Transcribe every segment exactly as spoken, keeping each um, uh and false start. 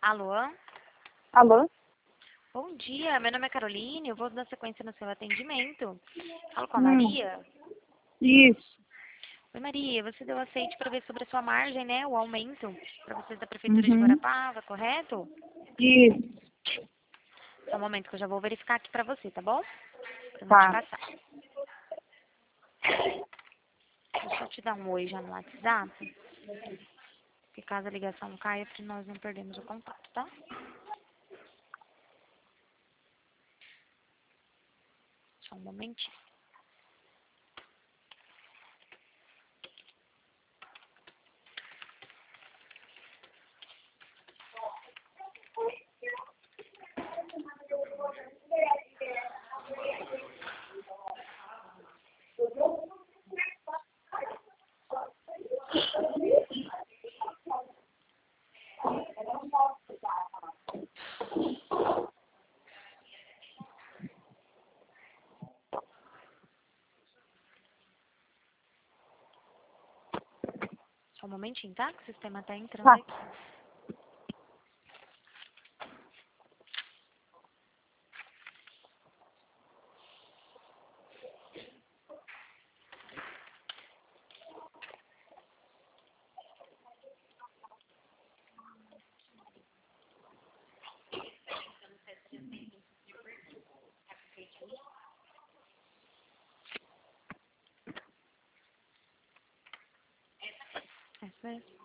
Alô? Alô? Bom dia, meu nome é Caroline, eu vou dar sequência no seu atendimento. Falo com a Hum. Maria. Isso. Oi, Maria, você deu aceite para ver sobre a sua margem, né? O aumento para vocês da Prefeitura de Uhum. Guarapava, correto? Isso. Só um momento que eu já vou verificar aqui para você, tá bom? Pra não Tá. te passar. Deixa eu te dar um oi já no WhatsApp. Porque caso a ligação caia, para nós não perdemos o contato, tá? Só um momentinho. Só um momentinho, tá? Que o sistema tá entrando Tá. aqui. É mesmo?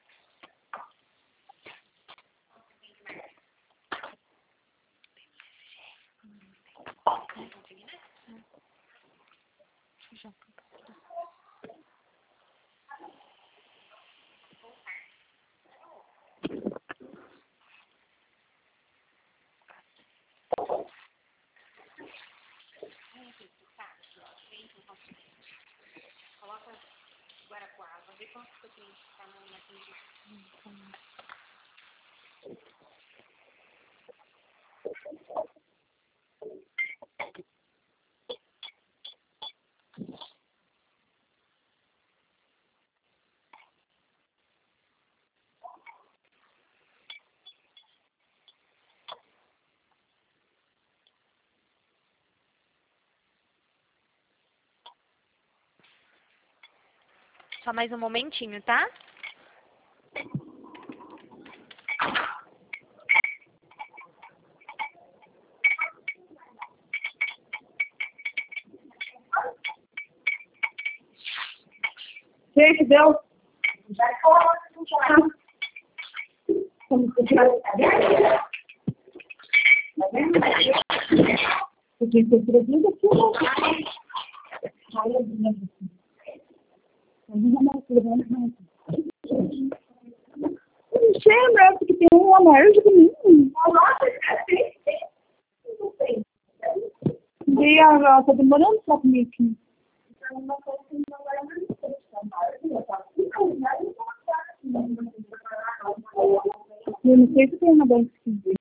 Já. Só mais um momentinho, tá? Gente, deu. Porque você precisa que eu não sei, né? Porque tem um alérgico mesmo. E ela tá demorando pra comer aqui. Eu não sei se tem uma dessa aqui.